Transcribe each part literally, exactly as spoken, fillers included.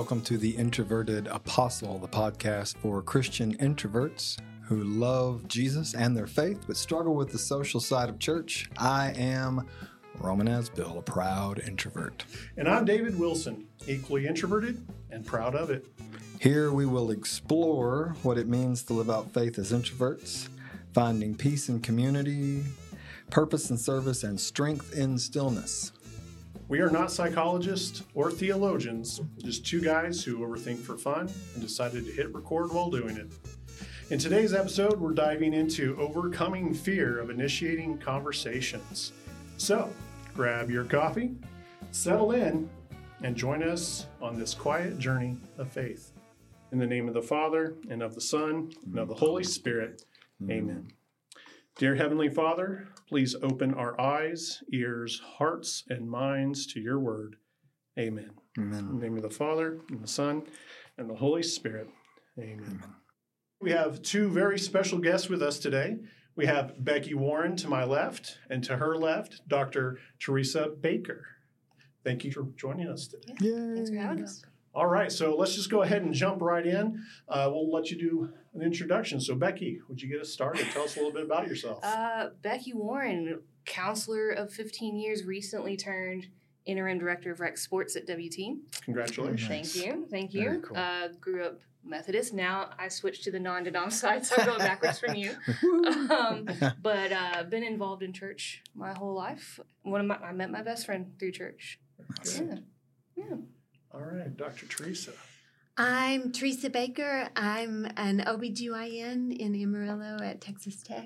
welcome to The Introverted Apostle, the podcast for Christian introverts who love Jesus and their faith but struggle with the social side of church. I am Roman Asbill, a proud introvert. And I'm David Wilson, equally introverted and proud of it. Here we will explore what it means to live out faith as introverts, finding peace in community, purpose in service, and strength in stillness. We are not psychologists or theologians, just two guys who overthink for fun and decided to hit record while doing it. In today's episode, we're diving into overcoming fear of initiating conversations. So, grab your coffee, settle in, and join us on this quiet journey of faith. In the name of the Father, and of the Son, and of the Holy Spirit, amen. Dear Heavenly Father, please open our eyes, ears, hearts, and minds to your word. Amen. Amen. In the name of the Father, and the Son, and the Holy Spirit. Amen. Amen. We have two very special guests with us today. We have Becky Warren to my left, and to her left, Doctor Teresa Baker. Thank you for joining us today. Yeah. Thanks for having us. All right, so let's just go ahead and jump right in. Uh, we'll let you do an introduction. So, Becky, would you get us started? Tell us a little bit about yourself. Uh, Becky Warren, counselor of fifteen years, recently turned interim director of rec sports at W T. Congratulations. Thank you. Thank you. Cool. Uh, grew up Methodist. Now I switched to the non-denom side, so I'm going backwards from you. um, but uh, been involved in church my whole life. One of my, I met my best friend through church. Yeah. Yeah. All right, Doctor Teresa. I'm Teresa Baker. I'm an O B G Y N in Amarillo at Texas Tech.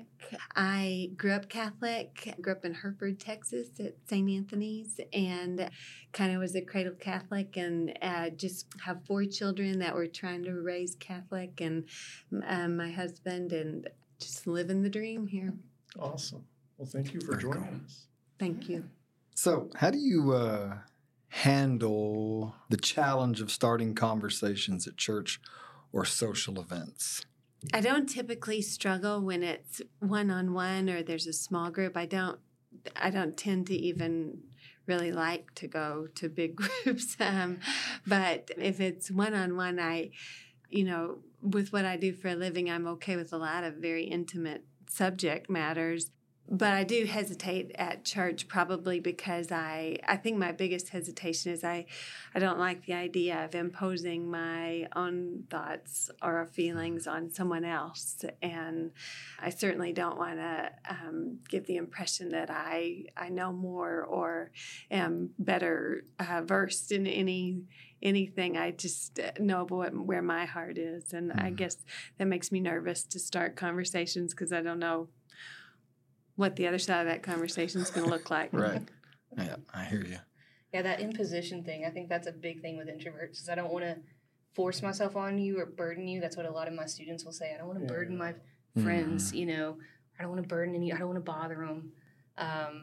I grew up Catholic, grew up in Hereford, Texas at Saint Anthony's, and kind of was a cradle Catholic, and uh, just have four children that we're trying to raise Catholic, and um, my husband, and just living the dream here. Awesome. Well, thank you for Very joining cool. us. Thank you. So, how do you uh, handle the challenge of starting conversations at church or social events? I don't typically struggle when it's one-on-one or there's a small group. I don't I don't tend to even really like to go to big groups. Um, but if it's one-on-one, I, you know, with what I do for a living, I'm okay with a lot of very intimate subject matters. But I do hesitate at church probably because I, I think my biggest hesitation is I, I don't like the idea of imposing my own thoughts or feelings on someone else. And I certainly don't want to um, give the impression that I, I know more or am better uh, versed in any anything. I just know what, where my heart is. And mm. I guess that makes me nervous to start conversations because I don't know what the other side of that conversation is going to look like. Right. Yeah, I hear you. Yeah, that imposition thing, I think that's a big thing with introverts, is I don't want to force myself on you or burden you. That's what a lot of my students will say. I don't want to yeah. burden my friends, mm. you know. I don't want to burden any, I don't want to bother them. Um,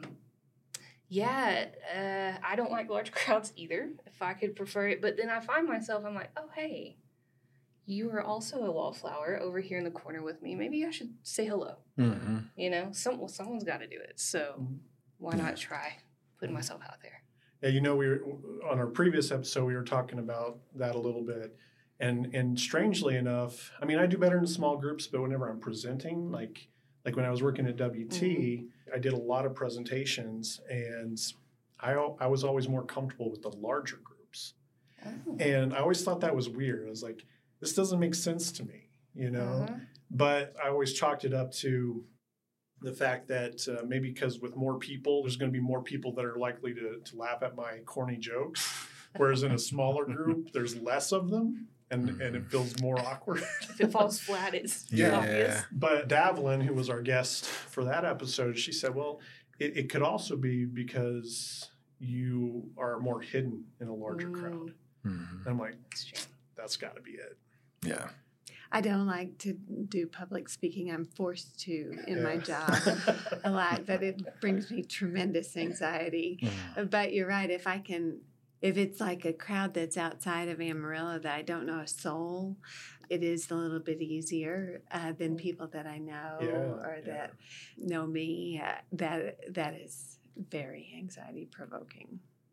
yeah, uh, I don't like large crowds either, if I could prefer it. But then I find myself, I'm like, oh, hey, you are also a wallflower over here in the corner with me. Maybe I should say hello. Mm-hmm. You know, some well, someone's got to do it. So why not try putting myself out there? Yeah, you know, we were on our previous episode, we were talking about that a little bit. And and strangely enough, I mean, I do better in small groups, but whenever I'm presenting, like like when I was working at W T, mm-hmm. I did a lot of presentations, and I I was always more comfortable with the larger groups. Oh. And I always thought that was weird. I was like, this doesn't make sense to me, you know, uh-huh. but I always chalked it up to the fact that uh, maybe because with more people, there's going to be more people that are likely to, to laugh at my corny jokes, whereas in a smaller group, there's less of them, and, and it feels more awkward. If it falls flat, it's yeah. obvious. But Davlin, who was our guest for that episode, she said, well, it, it could also be because you are more hidden in a larger mm. crowd. Mm-hmm. I'm like, that's got to be it. Yeah. I don't like to do public speaking. I'm forced to in yeah. my job a lot, but it brings me tremendous anxiety. Mm. But you're right. If I can, if it's like a crowd that's outside of Amarillo that I don't know a soul, it is a little bit easier uh, than people that I know yeah, or yeah. that know me. Uh, that that is very anxiety provoking.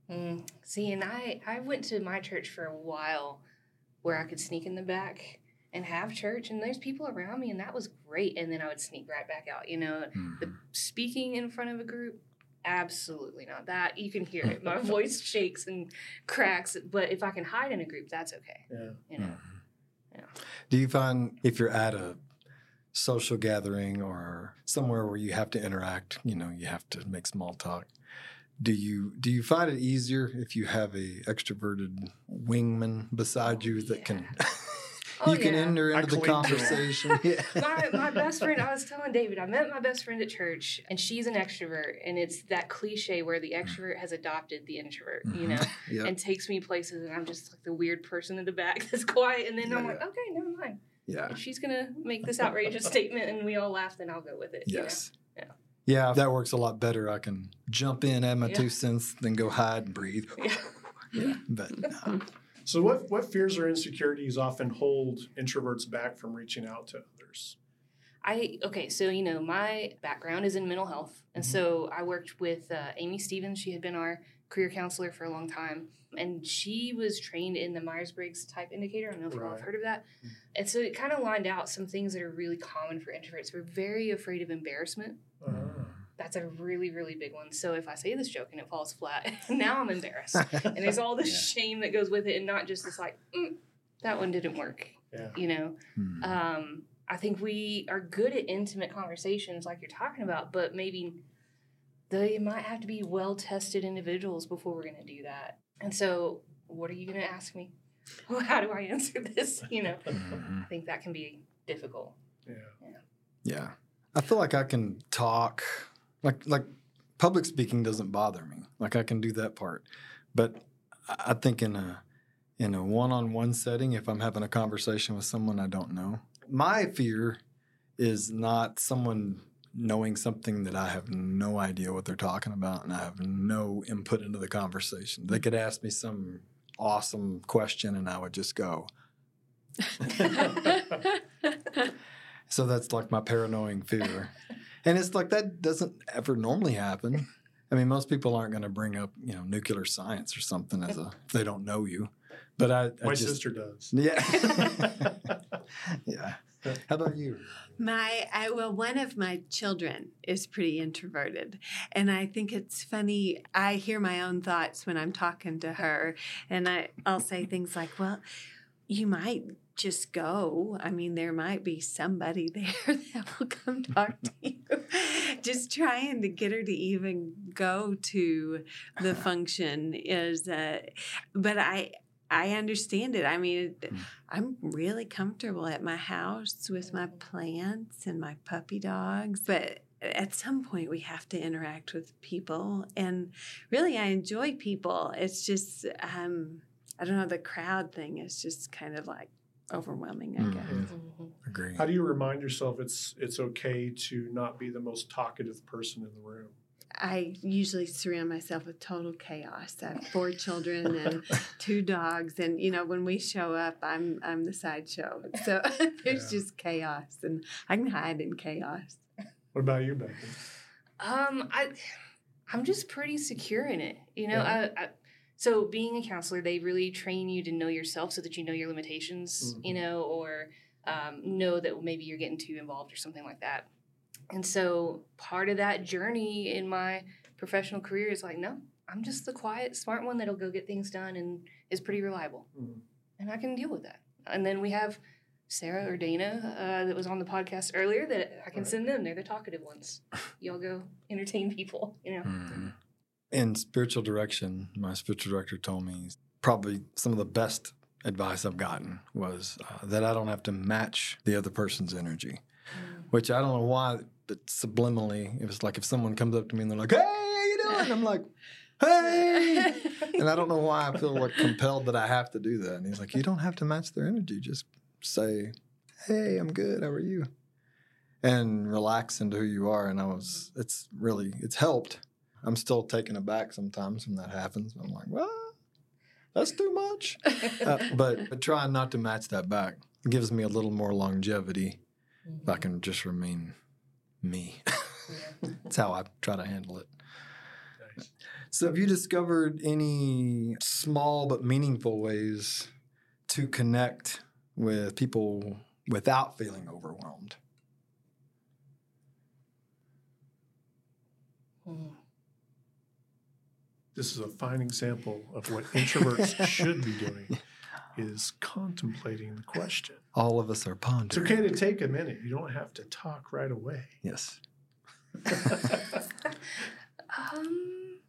Mm. See, and I, I went to my church for a while where I could sneak in the back and have church, and there's people around me, and that was great. And then I would sneak right back out. You know, Mm-hmm. the speaking in front of a group, absolutely not. That you can hear it. My voice shakes and cracks. But if I can hide in a group, that's okay. Yeah. You know. Mm-hmm. Yeah. Do you find if you're at a social gathering or somewhere where you have to interact, you know, you have to make small talk, do you do you find it easier if you have a extroverted wingman beside you that can Oh, you can yeah. enter I into the cling to 'em. conversation? Yeah. my, my best friend, I was telling David, I met my best friend at church, and she's an extrovert, and it's that cliche where the extrovert has adopted the introvert, you know, Yeah. and takes me places, and I'm just like the weird person in the back that's quiet, and then Yeah, I'm like, yeah. okay, never mind. Yeah. If she's going to make this outrageous statement and we all laugh, then I'll go with it. you know? Yes. Yeah. Yeah, that works a lot better. I can jump in, add my Yeah. two cents, then go hide and breathe. Yeah. Yeah, but no. So what, what fears or insecurities often hold introverts back from reaching out to others? I okay, so you know my background is in mental health, and so I worked with uh, Amy Stevens. She had been our career counselor for a long time, and she was trained in the Myers-Briggs type indicator. I don't know if you all have Right. heard of that. And so it kind of lined out some things that are really common for introverts. We're very afraid of embarrassment. Uh, That's a really, really big one. So if I say this joke and it falls flat, now I'm embarrassed. And there's all this Yeah. shame that goes with it, and not just this like, mm, that one didn't work, yeah. you know? Hmm. Um, I think we are good at intimate conversations like you're talking about, but maybe they might have to be well-tested individuals before we're going to do that. And so what are you going to ask me? Well, how do I answer this? You know, Mhm. I think that can be difficult. Yeah. Yeah. I feel like I can talk, like like public speaking doesn't bother me. Like I can do that part. But I I think in a in a one-on-one setting, if I'm having a conversation with someone I don't know, my fear is not someone knowing something that I have no idea what they're talking about and I have no input into the conversation. They could ask me some awesome question and I would just go. So that's like my paranoid fear. And it's like that doesn't ever normally happen. I mean, most people aren't going to bring up, you know, nuclear science or something as a if they don't know you. But I, I My just, sister does. Yeah. Yeah. How about you? My, I, well, one of my children is pretty introverted. And I think it's funny. I hear my own thoughts when I'm talking to her. And I, I'll say things like, well, you might just go. I mean, there might be somebody there that will come talk to you. Just trying to get her to even go to the function is, uh, but I, I understand it. I mean, Mm. I'm really comfortable at my house with my plants and my puppy dogs, but at some point we have to interact with people. And really, I enjoy people. It's just, um, I don't know, the crowd thing is just kind of like overwhelming, I Mhm. guess. Mhm. Agree. How do you remind yourself it's it's okay to not be the most talkative person in the room? I usually surround myself with total chaos. I have four children and two dogs, and you know when we show up, I'm I'm the sideshow. So there's Yeah. just chaos, and I can hide in chaos. What about you, Becky? Um, I, I'm just pretty secure in it. You know, Yeah. I, I, so being a counselor, they really train you to know yourself so that you know your limitations, you Mhm. know, or um, know that maybe you're getting too involved or something like that. And so part of that journey in my professional career is like, no, I'm just the quiet, smart one that'll go get things done and is pretty reliable. Mhm. And I can deal with that. And then we have Sarah or Dana uh, that was on the podcast earlier that I can Right. send them. They're the talkative ones. Y'all go entertain people, you know. Mhm. In spiritual direction, my spiritual director told me probably some of the best advice I've gotten was uh, that I don't have to match the other person's energy, which I don't know why, but subliminally, it was like if someone comes up to me and they're like, hey, how you doing? I'm like, hey. And I don't know why I feel like compelled that I have to do that. And he's like, you don't have to match their energy. Just say, hey, I'm good. How are you? And relax into who you are. And I was, it's really, it's helped. I'm still taken aback sometimes when that happens. I'm like, well, that's too much. Uh, but, but trying not to match that back gives me a little more longevity if I can just remain me. Yeah. That's how I try to handle it. So have you discovered any small but meaningful ways to connect with people without feeling overwhelmed? Mm. This is a fine example of what introverts should be doing, is contemplating the question. All of us are It's pondering. okay to take a minute. You don't have to talk right away. Yes. Um,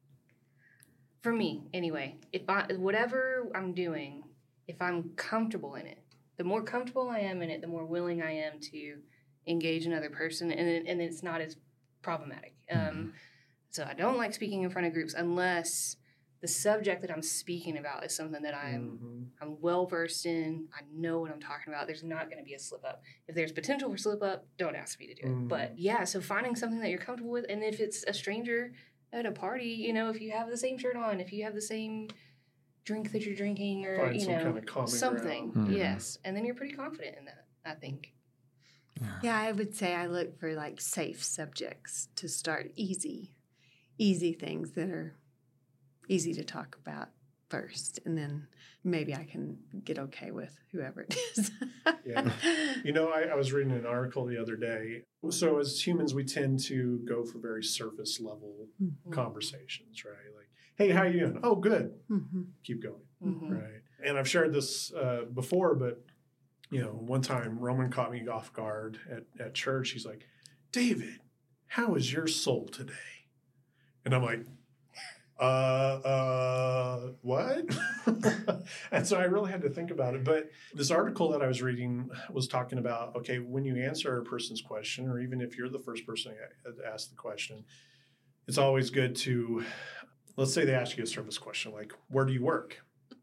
for me, anyway, if I whatever I'm doing, if I'm comfortable in it, the more comfortable I am in it, the more willing I am to engage another person, and it, and it's not as problematic. Um, Mhm. so I don't like speaking in front of groups unless the subject that I'm speaking about is something that I'm Mhm. I'm well versed in. I know what I'm talking about. There's not going to be a slip up. If there's potential for slip up, don't ask me to do it. Mhm. But yeah, so finding something that you're comfortable with, and if it's a stranger at a party, you know, if you have the same shirt on, if you have the same drink that you're drinking, or Find you some know, kind of common something, ground. Mhm. yes, and then you're pretty confident in that, I think. Yeah. Yeah, I would say I look for like safe subjects to start easy, easy things that are easy to talk about first, and then maybe I can get okay with whoever it is. Yeah. You know, I, I was reading an article the other day. So as humans, we tend to go for very surface level Mhm. conversations, right? Like, hey, how you doing? Oh, good. Mhm. Keep going, Mhm. right? And I've shared this uh, before, but, you know, one time Roman caught me off guard at, at church. He's like, David, how is your soul today? And I'm like, uh, uh, what? And so I really had to think about it. But this article that I was reading was talking about, okay, when you answer a person's question, or even if you're the first person to ask the question, it's always good to, let's say they ask you a service question, like, where do you work?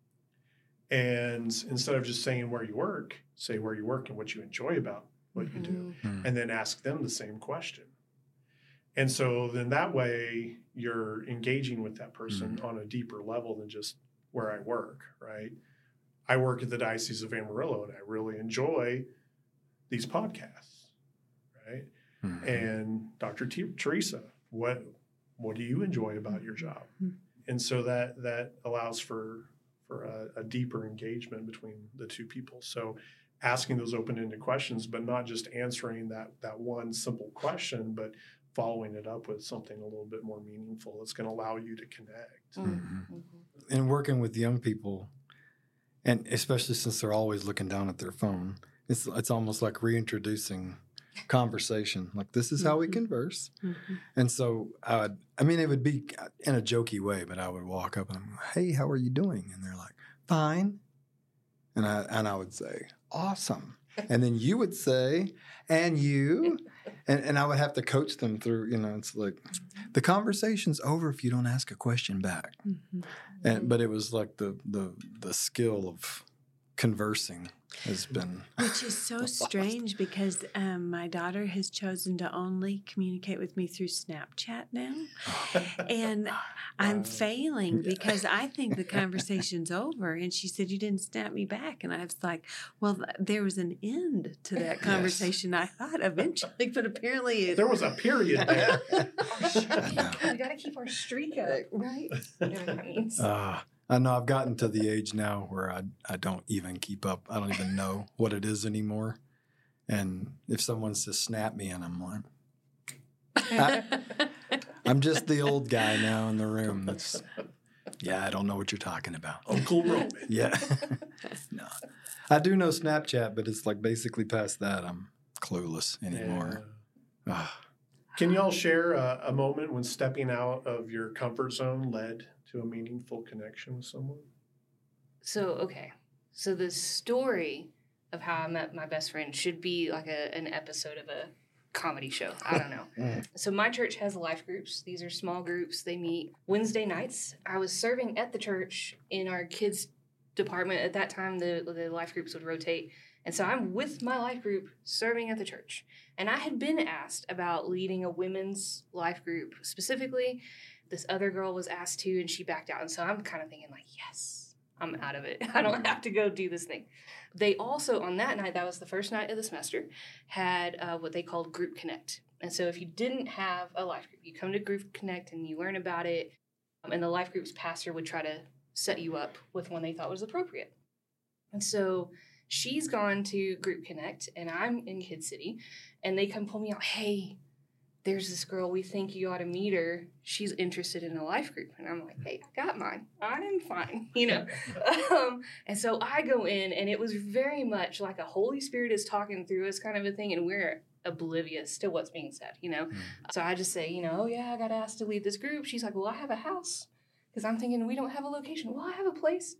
And instead of just saying where you work, say where you work and what you enjoy about what you do, Mhm. and then ask them the same question. And so then that way you're engaging with that person on a deeper level than just where I work, right? I work at the Diocese of Amarillo, and I really enjoy these podcasts, right? Mhm. And Doctor T- Teresa, what what do you enjoy about your job? Mhm. And so that that allows for for a, a deeper engagement between the two people. So asking those open-ended questions, but not just answering that that one simple question, but following it up with something a little bit more meaningful that's going to allow you to connect. Mhm. Mhm. And working with young people, and especially since they're always looking down at their phone, it's it's almost like reintroducing conversation. Like, this is how we Mhm. converse. Mhm. And so I would, I mean, it would be in a jokey way, but I would walk up and I'm, hey, how are you doing? And they're like, fine. And I and I would say, awesome. And then you would say, and you, and, and I would have to coach them through, you know, it's like the conversation's over if you don't ask a question back. Mhm. And but it was like the the the skill of conversing has been Which is so strange because um, my daughter has chosen to only communicate with me through Snapchat now. And I'm Wow. failing Yeah. because I think the conversation's over. And she said, you didn't snap me back. And I was like, well, th- there was an end to that conversation, I thought, eventually. But apparently it. There was a period there. I know. We got to keep our streak up, right? Whatever that means. Uh, I know I've gotten to the age now where I I don't even keep up. I don't even know what it is anymore. And if someone says snap me, and I'm like, I, I'm just the old guy now in the room. That's yeah, I don't know what you're talking about. Uncle Roman. Yeah, no, I do know Snapchat, but it's like basically past that. I'm clueless anymore. Yeah. Ah, Can you all share a, a moment when stepping out of your comfort zone led to a meaningful connection with someone? So, okay. So the story of how I met my best friend should be like a, an episode of a comedy show. I don't know. So my church has life groups. These are small groups. They meet Wednesday nights. I was serving at the church in our kids department. At that time, the, the life groups would rotate. And so I'm with my life group serving at the church. And I had been asked about leading a women's life group specifically. This other girl was asked to, and she backed out. And so I'm kind of thinking like, yes, I'm out of it. I don't have to go do this thing. They also, on that night, that was the first night of the semester, had uh, what they called Group Connect. And so if you didn't have a life group, you come to Group Connect and you learn about it, um, and the life group's pastor would try to set you up with one they thought was appropriate. And so she's gone to Group Connect, and I'm in Kid City, and they come pull me out, hey, there's this girl, we think you ought to meet her. She's interested in a life group. And I'm like, hey, I got mine. I'm fine, you know. um, and so I go in, and it was very much like a Holy Spirit is talking through us kind of a thing, and we're oblivious to what's being said, you know. Mm. So I just say, you know, oh, yeah, I got asked to lead this group. She's like, well, I have a house. Because I'm thinking, we don't have a location. Well, I have a place.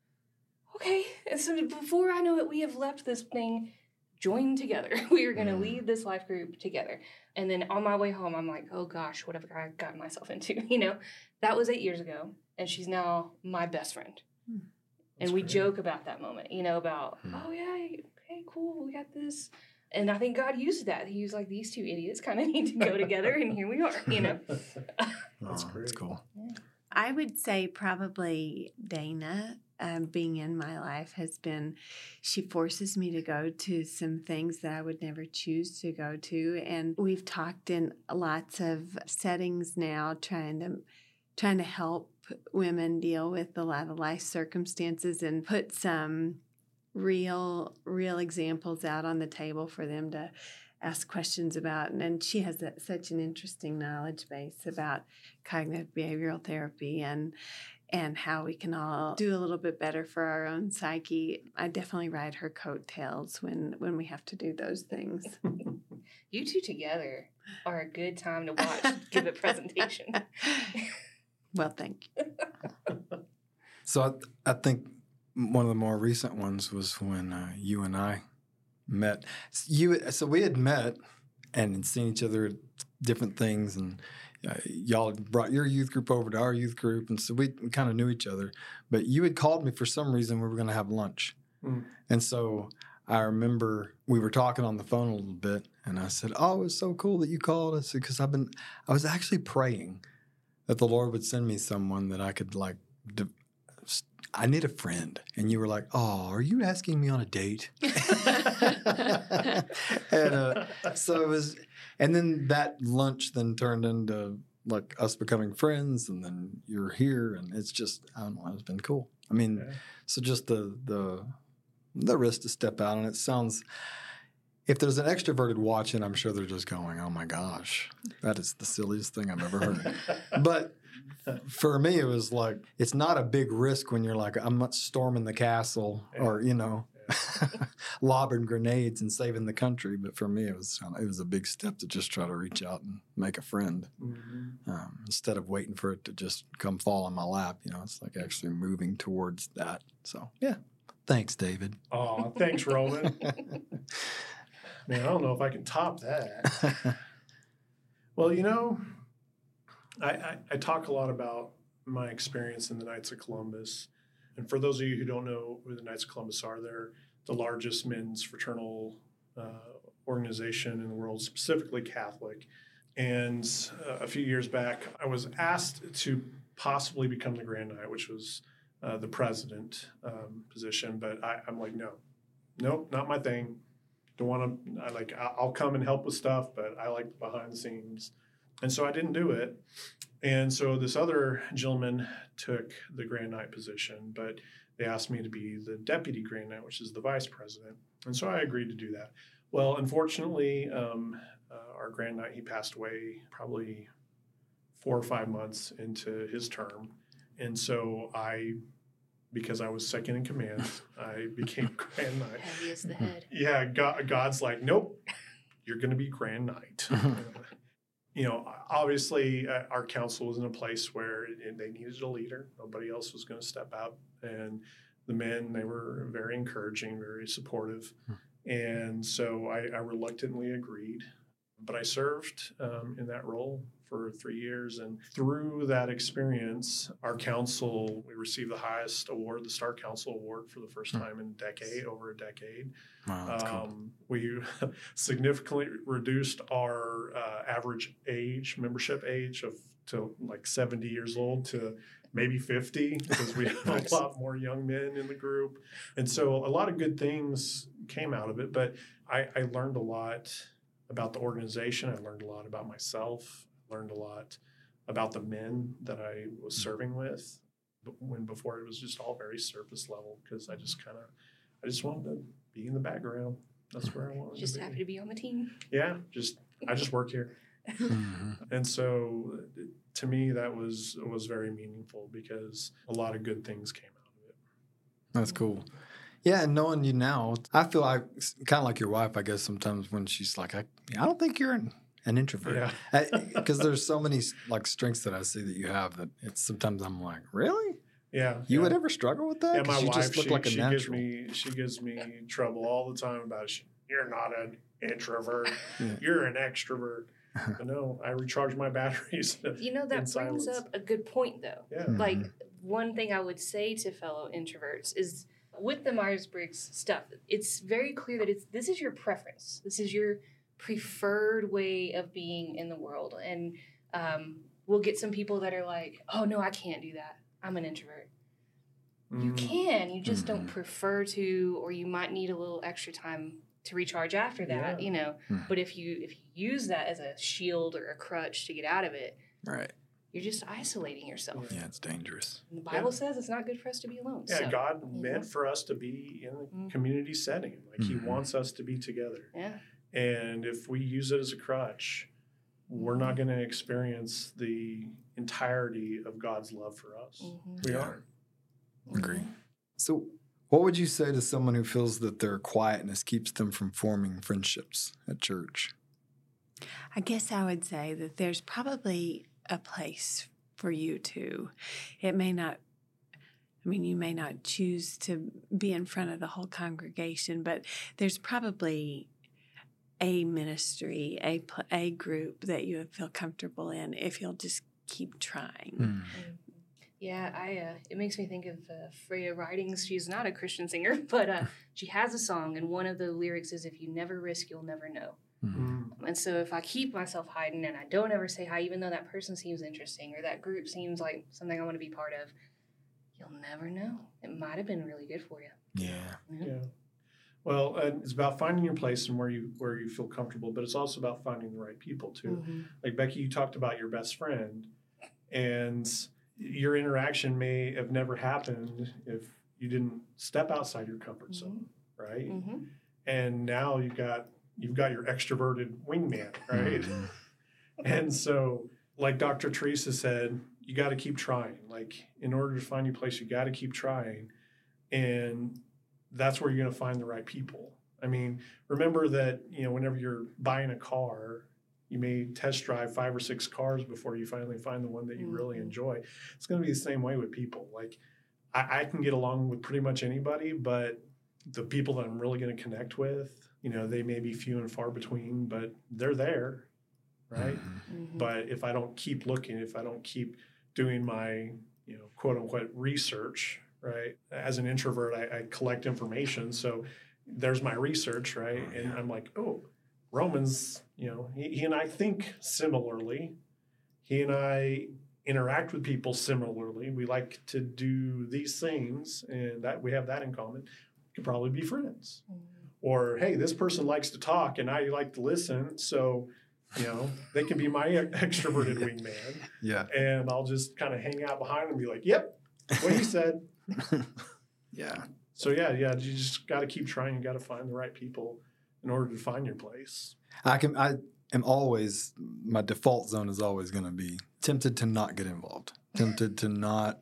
Okay. And so before I know it, we have left this thing joined together. We are going to mm. lead this life group together. And then on my way home, I'm like, oh gosh, what have I gotten myself into? You know, that was eight years ago. And she's now my best friend. Mm. And we great. joke about that moment, you know, about, mm. oh yeah, okay, cool, we got this. And I think God used that. He was like, these two idiots kind of need to go together, and here we are, you know. That's oh, great. That's cool. Yeah. I would say probably Dana um, being in my life has been, she forces me to go to some things that I would never choose to go to. And we've talked in lots of settings now trying to trying to help women deal with a lot of life circumstances and put some real, real examples out on the table for them to ask questions about. And, and she has a, such an interesting knowledge base about cognitive behavioral therapy and and how we can all do a little bit better for our own psyche. I definitely ride her coattails when, when we have to do those things. You two together are a good time to watch give a presentation. Well, thank you. So I, I think one of the more recent ones was when uh, you and I met. You so we had met and seen each other at different things, and uh, y'all had brought your youth group over to our youth group, and so we, we kind of knew each other. But you had called me for some reason we were going to have lunch, mm. and so I remember we were talking on the phone a little bit, and I said, "Oh, it's so cool that you called us," because I've been I was actually praying that the Lord would send me someone that I could like. De- I need a friend. And you were like, oh, are you asking me on a date? and uh, so it was, and then that lunch then turned into like us becoming friends, and then you're here, and it's just, I don't know, it's been cool. I mean, yeah. so just the, the, the risk to step out, and it sounds, if there's an extroverted watching, I'm sure they're just going, oh my gosh, that is the silliest thing I've ever heard. But for me, it was like, it's not a big risk when you're like, I'm not storming the castle yeah. or, you know, yeah. lobbing grenades and saving the country. But for me, it was it was a big step to just try to reach out and make a friend mm-hmm. um, instead of waiting for it to just come fall in my lap. You know, it's like actually moving towards that. So, yeah. Thanks, David. Oh, thanks, Roman. Man, I don't know if I can top that. Well, you know, I, I, I talk a lot about my experience in the Knights of Columbus. And for those of you who don't know who the Knights of Columbus are, they're the largest men's fraternal uh, organization in the world, specifically Catholic. And uh, a few years back, I was asked to possibly become the Grand Knight, which was uh, the president um, position. But I, I'm like, no, nope, not my thing. Don't want to, I like, I'll come and help with stuff, but I like behind the scenes. And so I didn't do it. And so this other gentleman took the Grand Knight position, but they asked me to be the deputy Grand Knight, which is the vice president. And so I agreed to do that. Well, unfortunately, um, uh, our Grand Knight, he passed away probably four or five months into his term. And so I, because I was second in command, I became Grand Knight. Heavy as the head. Yeah, God, God's like, nope, you're going to be Grand Knight. uh, you know, obviously uh, our council was in a place where it, they needed a leader. Nobody else was going to step out. And the men, they were very encouraging, very supportive. And so I, I reluctantly agreed. But I served um, in that role for three years. And through that experience, our council, we received the highest award, the Star Council Award, for the first time in a decade, over a decade. Wow, that's cool. Um, we significantly reduced our uh, average age, membership age of to like seventy years old to maybe fifty, because we have nice. a lot more young men in the group. And so a lot of good things came out of it, but I, I learned a lot about the organization. I learned a lot about myself. I learned a lot about the men that I was serving with. But when before it was just all very surface level, because I just kind of, I just wanted to be in the background. That's where I wanted Just to be. happy to be on the team. Yeah, just I just work here. Mm-hmm. And so to me, that was was very meaningful because a lot of good things came out of it. That's cool. Yeah, and knowing you now, I feel like kind of like your wife, I guess, sometimes when she's like, I, I don't think you're an, an introvert. Yeah. Because there's so many like strengths that I see that you have that it's sometimes I'm like, really? Yeah. You yeah. would ever struggle with that? Yeah, 'Cause my you wife, just look she, like a she natural. gives me she gives me trouble all the time about she, you're not an introvert, Yeah. you're an extrovert. But no, I recharge my batteries. You know, in that brings silence. up a good point, though. Yeah. Mhm. Like, one thing I would say to fellow introverts is with the Myers-Briggs stuff, it's very clear that it's this is your preference. This is your preferred way of being in the world. And um, we'll get some people that are like, oh, no, I can't do that. I'm an introvert. You Mm. can. You just don't Mhm. prefer to, or you might need a little extra time to recharge after that, Yeah. you know. Mhm. But if you if you use that as a shield or a crutch to get out of it, Right. you're just isolating yourself. Yeah, it's dangerous. And the Bible Yeah. says it's not good for us to be alone. Yeah, so, God you meant know. for us to be in a Mhm. community setting. Like He Mhm. wants us to be together. Yeah. And if we use it as a crutch, we're not going to experience the entirety of God's love for us. Mhm. We Yeah. aren't. Agree. So, what would you say to someone who feels that their quietness keeps them from forming friendships at church? I guess I would say that there's probably a place for you too. It may not, I mean, you may not choose to be in front of the whole congregation, but there's probably a ministry, a, pl- a group that you would feel comfortable in if you'll just keep trying. Yeah, I. Uh, it makes me think of uh, Freya Ridings. She's not a Christian singer, but uh, she has a song, and one of the lyrics is, "If you never risk, you'll never know." Mm. And so, if I keep myself hiding and I don't ever say hi, even though that person seems interesting or that group seems like something I want to be part of, you'll never know. It might have been really good for you. Yeah. Yeah. Well, and it's about finding your place and where you where you feel comfortable, but it's also about finding the right people too. Mm-hmm. Like Becky, you talked about your best friend, and your interaction may have never happened if you didn't step outside your comfort zone, right? Mm-hmm. And now you've got you've got your extroverted wingman, right? Mhm. And so, like Doctor Teresa said, you got to keep trying. Like, in order to find your place, you got to keep trying. And that's where you're going to find the right people. I mean, remember that, you know, whenever you're buying a car, you may test drive five or six cars before you finally find the one that you really Mhm. enjoy. It's going to be the same way with people. Like, I, I can get along with pretty much anybody, but the people that I'm really going to connect with, you know, they may be few and far between, but they're there, right? Mhm. Mm-hmm. But if I don't keep looking, if I don't keep doing my, you know, quote unquote research, right? As an introvert, I, I collect information. So there's my research, right? And I'm like, oh, Romans, you know, he, he and I think similarly. He and I interact with people similarly. We like to do these things, and that we have that in common. We could probably be friends. Or, hey, this person likes to talk and I like to listen. So, you know, they can be my extroverted wingman. Yeah. And I'll just kind of hang out behind and be like, yep, what he said. Yeah. So, yeah, yeah, you just got to keep trying. You got to find the right people in order to find your place. I can. I am always. My default zone is always going to be tempted to not get involved. Tempted to not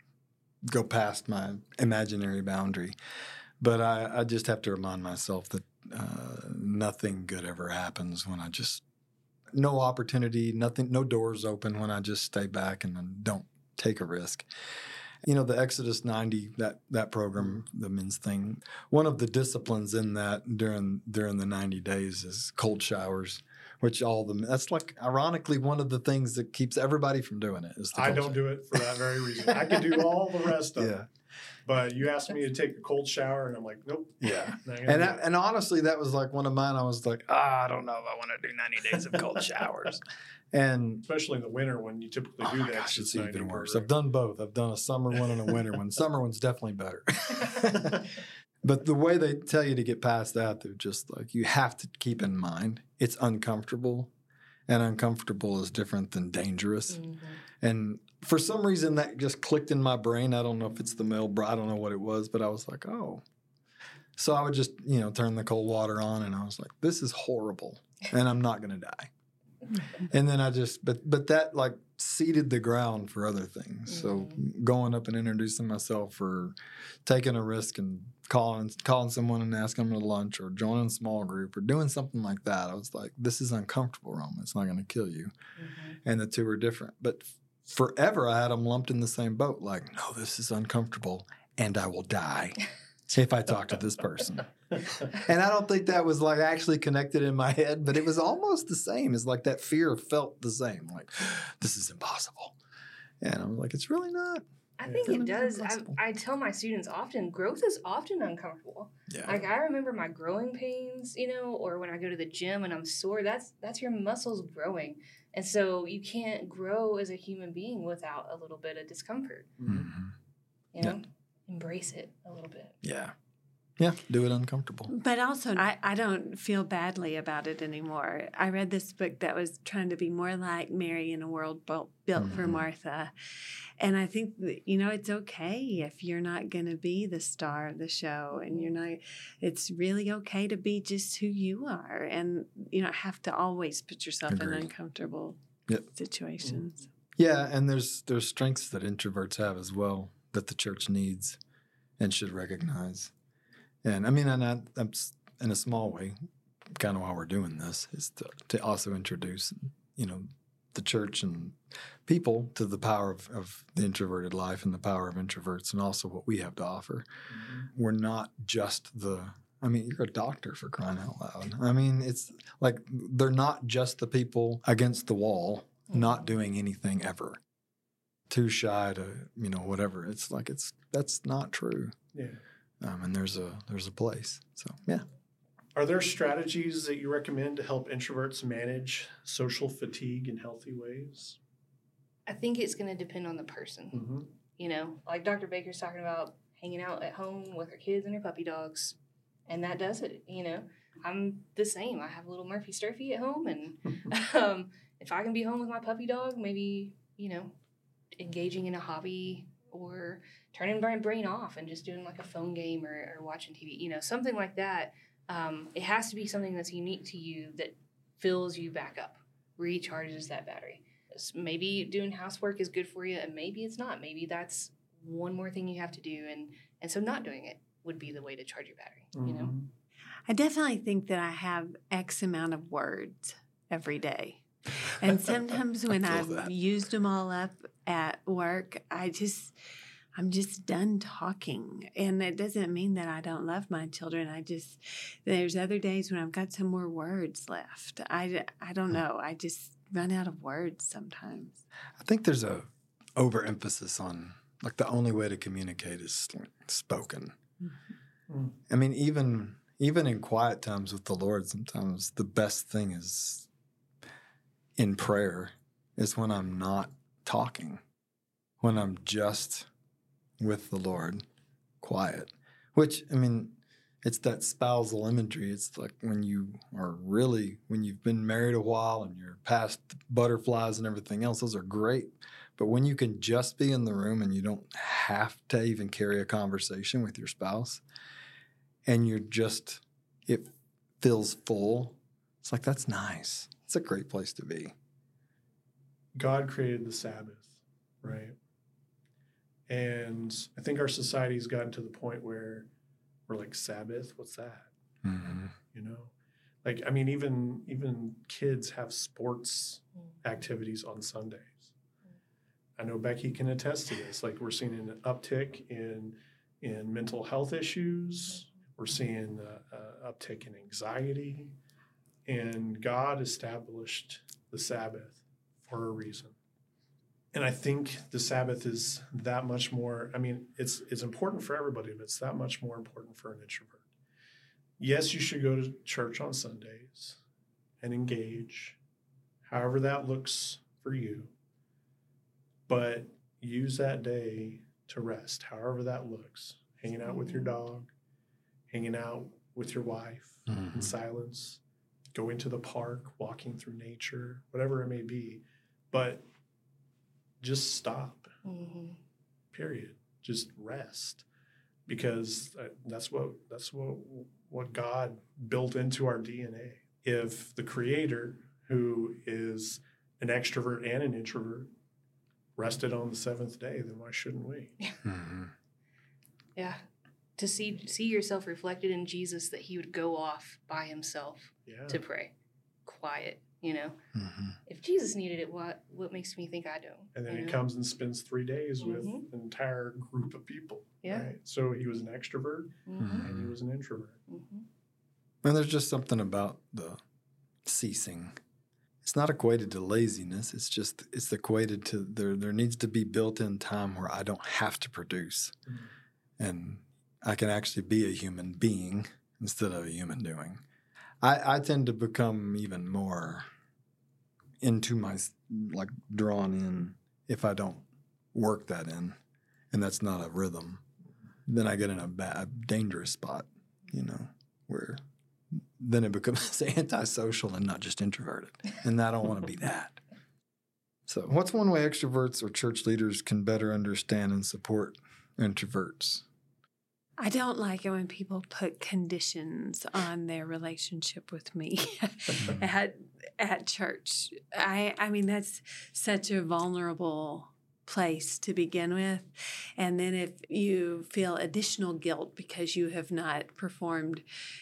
go past my imaginary boundary. But I, I just have to remind myself that uh, nothing good ever happens when I just no opportunity, nothing, no doors open when I just stay back and then don't take a risk. You know, the Exodus ninety, that that program, the men's thing, one of the disciplines in that during during the ninety days is cold showers, which all the that's like ironically one of the things that keeps everybody from doing it. Is the I cold don't shower. do it for that very reason. I could do all the rest of Yeah. it. But you asked me to take a cold shower, and I'm like, nope. Yeah. not gonna And do I, it. and honestly, that was like one of mine. I was like, ah, I don't know if I want to do ninety days of cold showers. And Especially in the winter when you typically oh do my that. gosh, it's ninety even worse. program. I've done both. I've done a summer one and a winter one. Summer one's definitely better. But the way they tell you to get past that, they're just like, you have to keep in mind it's uncomfortable, and uncomfortable is different than dangerous. Mm-hmm. And for some reason, that just clicked in my brain. I don't know if it's the male, br- I don't know what it was, but I was like, oh. So I would just, you know, turn the cold water on, and I was like, this is horrible, and I'm not going to die. And then I just, but but that like seeded the ground for other things. Mm-hmm. So going up and introducing myself, or taking a risk and calling calling someone and asking them to lunch, or joining a small group, or doing something like that, I was like, this is uncomfortable, Roman. It's not going to kill you. Mm-hmm. And the two are different. But forever I had them lumped in the same boat. Like, no, this is uncomfortable, and I will die if I talk to this person. And I don't think that was like actually connected in my head, but it was almost the same. It's like that fear felt the same. Like, this is impossible. And I'm like, it's really not. I think it does. I, I tell my students often, growth is often uncomfortable. Yeah. Like, I remember my growing pains, you know, or when I go to the gym and I'm sore, that's that's your muscles growing. And so you can't grow as a human being without a little bit of discomfort. Mm-hmm. You know, yeah. Embrace it a little bit. Yeah. Yeah, do it uncomfortable. But also, I, I don't feel badly about it anymore. I read this book that was trying to be more like Mary in a World Built, built mm-hmm. for Martha. And I think, that, you know, it's okay if you're not going to be the star of the show. And you're not, it's really okay to be just who you are. And you don't have to always put yourself Agreed. in uncomfortable yep. situations. Yeah, and there's there's strengths that introverts have as well that the church needs and should recognize. And I mean, and I, I'm in a small way, kind of why we're doing this is to, to also introduce, you know, the church and people to the power of, of the introverted life and the power of introverts, and also what we have to offer. Mm-hmm. We're not just the, I mean, you're a doctor, for crying out loud. I mean, it's like they're not just the people against the wall, mm-hmm. not doing anything ever, too shy to, you know, whatever. It's like, it's, that's not true. Yeah. Um, and there's a there's a place. So, yeah. Are there strategies that you recommend to help introverts manage social fatigue in healthy ways? I think it's going to depend on the person. Mm-hmm. You know, like Doctor Baker's talking about hanging out at home with her kids and her puppy dogs, and that does it. You know, I'm the same. I have a little Murphy Sturfy at home, and um, if I can be home with my puppy dog, maybe, you know, engaging in a hobby or turning my brain off and just doing like a phone game or, or watching T V, you know, something like that. Um, it has to be something that's unique to you that fills you back up, recharges that battery. Maybe doing housework is good for you, and maybe it's not. Maybe that's one more thing you have to do, and, and so not doing it would be the way to charge your battery, mm-hmm. you know? I definitely think that I have X amount of words every day. And sometimes when I've that. used them all up at work, I just, I'm just done talking. And it doesn't mean that I don't love my children. I just, there's other days when I've got some more words left. I, I don't know. I just run out of words sometimes. I think there's a overemphasis on, like, the only way to communicate is spoken. Mm-hmm. I mean, even even in quiet times with the Lord, sometimes the best thing is in prayer is when I'm not talking, when I'm just with the Lord, quiet. Which, I mean, it's that spousal imagery. It's like when you are really, when you've been married a while and you're past butterflies and everything else, those are great. But when you can just be in the room and you don't have to even carry a conversation with your spouse, and you're just, it feels full, it's like, that's nice. It's a great place to be. God created the Sabbath, right? And I think our society's gotten to the point where we're like, Sabbath, what's that? Mm-hmm. You know? Like, I mean, even even kids have sports activities on Sundays. I know Becky can attest to this. Like, we're seeing an uptick in in mental health issues. We're seeing an uptick in anxiety. And God established the Sabbath for a reason. And I think the Sabbath is that much more, I mean, it's it's important for everybody, but it's that much more important for an introvert. Yes, you should go to church on Sundays and engage, however that looks for you. But use that day to rest, however that looks. Hanging out with your dog, hanging out with your wife Mhm. in silence, going to the park, walking through nature, whatever it may be. But just stop, Mhm. period. Just rest. Because uh, that's what that's what what God built into our D N A. If the Creator, who is an extrovert and an introvert, rested on the seventh day, then why shouldn't we? Mhm. Yeah. To see see yourself reflected in Jesus, that he would go off by himself Yeah. to pray. Quiet, you know. Mhm. If Jesus needed it, what what makes me think I don't? And then you he know? comes and spends three days with Mhm. an entire group of people. Yeah. Right? So he was an extrovert Mhm. and he was an introvert. Mhm. And there's just something about the ceasing. It's not equated to laziness. It's just it's equated to there. There needs to be built-in time where I don't have to produce, Mhm. and I can actually be a human being instead of a human doing. I, I tend to become even more into my like drawn in if I don't work that in, and that's not a rhythm. Then I get in a bad, dangerous spot, you know, where then it becomes antisocial and not just introverted. And I don't want to be that. So, what's one way extroverts or church leaders can better understand and support introverts? I don't like it when people put conditions on their relationship with me at at church. I I mean that's such a vulnerable place to begin with. And then if you feel additional guilt because you have not performed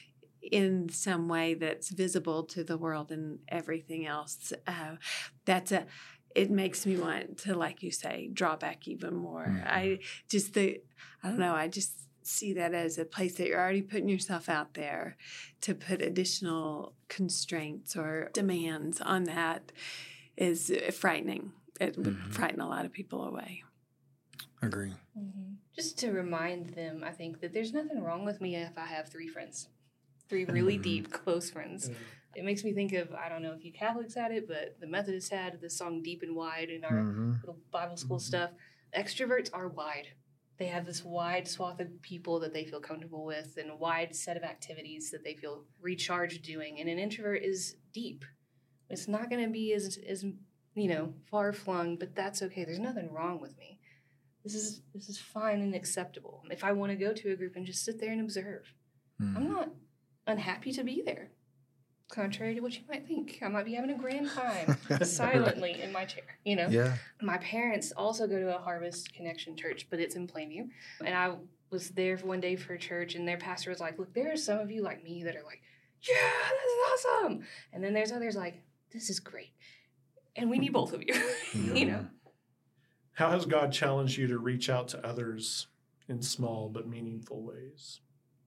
in some way that's visible to the world and everything else, uh, that's a it makes me want to, like you say, draw back even more. Mhm. I just the I don't know, I just see that as a place that you're already putting yourself out there to put additional constraints or demands on that is frightening. It would Mhm. frighten a lot of people away. Agree. Mm-hmm. Just to remind them, I think, that there's nothing wrong with me if I have three friends, three really Mhm. deep, close friends. Yeah. It makes me think of, I don't know if you Catholics had it, but the Methodists had the song Deep and Wide in our Mhm. little Bible school Mhm. stuff. Extroverts are wide. They have this wide swath of people that they feel comfortable with and a wide set of activities that they feel recharged doing. And an introvert is deep. It's not going to be as, as you know, far flung, but that's okay. There's nothing wrong with me. This is this is fine and acceptable. If I want to go to a group and just sit there and observe, Mhm. I'm not unhappy to be there. Contrary to what you might think, I might be having a grand time silently in my chair. You know, Yeah. my parents also go to a Harvest Connection church, but it's in Plainview. And I was there for one day for church, and their pastor was like, "Look, there are some of you like me that are like, yeah, this is awesome." And then there's others like, "This is great. And we need both of you." You know? How has God challenged you to reach out to others in small but meaningful ways?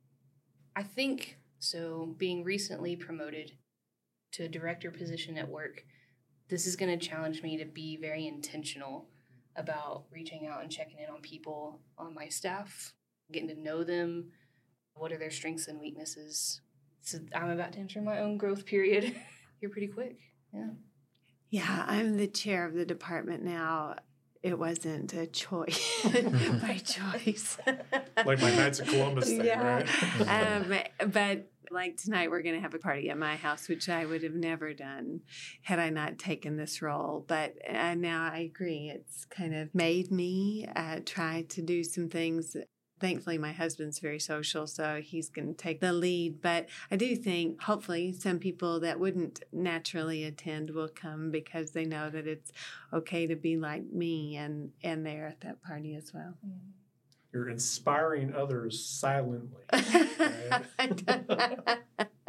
I think so. Being recently promoted to a director position at work, this is going to challenge me to be very intentional about reaching out and checking in on people on my staff, getting to know them. What are their strengths and weaknesses? So I'm about to enter my own growth period here pretty quick. Yeah. Yeah, I'm the chair of the department now. It wasn't a choice, by choice. Like my Knights of Columbus thing, Yeah. right? um, but like tonight, we're going to have a party at my house, which I would have never done had I not taken this role. But uh, now I agree. It's kind of made me uh, try to do some things. Thankfully, my husband's very social, so he's going to take the lead. But I do think, hopefully, some people that wouldn't naturally attend will come because they know that it's okay to be like me and, and they're at that party as well. You're inspiring others silently. I don't-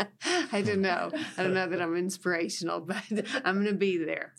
I don't know. I don't know that I'm inspirational, but I'm going to be there.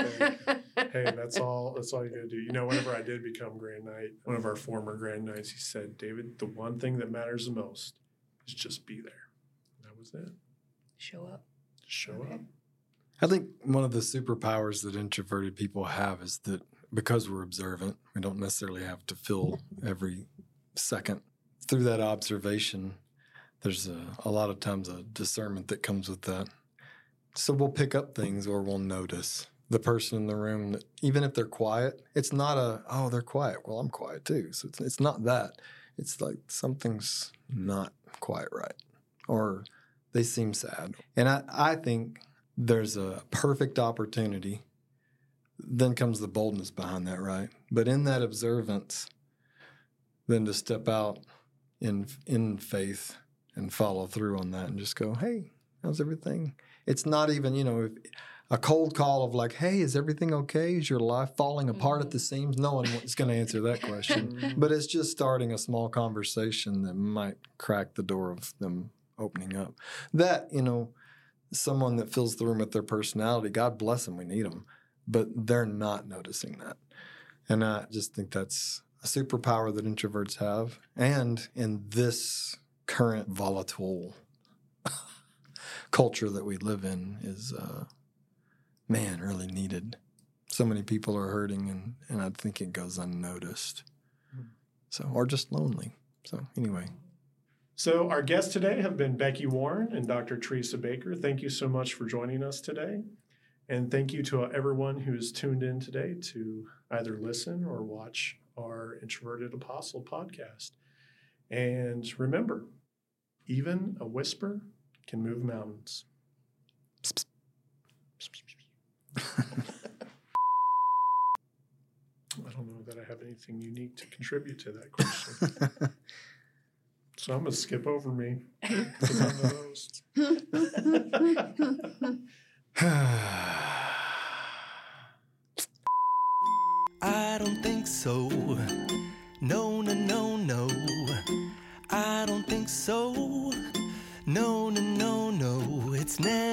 Hey, that's all. That's all you gotta do. You know, whenever I did become Grand Knight, one of our former Grand Knights, he said, "David, the one thing that matters the most is just be there." And that was it. Show up. Just show Okay. up. I think one of the superpowers that introverted people have is that because we're observant, we don't necessarily have to fill every second. Through that observation, there's a, a lot of times a discernment that comes with that. So we'll pick up things or we'll notice the person in the room that even if they're quiet, it's not a, oh, they're quiet. Well, I'm quiet too. So it's, it's not that. It's like something's not quite right, or they seem sad. And I, I think there's a perfect opportunity. Then comes the boldness behind that, right? But in that observance, then to step out in in faith and follow through on that and just go, hey, how's everything? It's not even, you know, if, a cold call of like, hey, is everything okay? Is your life falling apart at the seams? No one is going to answer that question. But it's just starting a small conversation that might crack the door of them opening up. That, you know, someone that fills the room with their personality, God bless them, we need them. But they're not noticing that. And I just think that's a superpower that introverts have. And in this current volatile culture that we live in is... Uh, Man, really needed. So many people are hurting, and, and I think it goes unnoticed. So, or just lonely. So, anyway. So, our guests today have been Becky Warren and Doctor Teresa Baker. Thank you so much for joining us today. And thank you to everyone who's tuned in today to either listen or watch our Introverted Apostle podcast. And remember, even a whisper can move mountains. Psst, psst. Psst, psst, psst. I don't know that I have anything unique to contribute to that question. So I'm going to skip over me because I'm the host. I don't think so. No, no, no, no. I don't think so. No, no, no, no. It's never.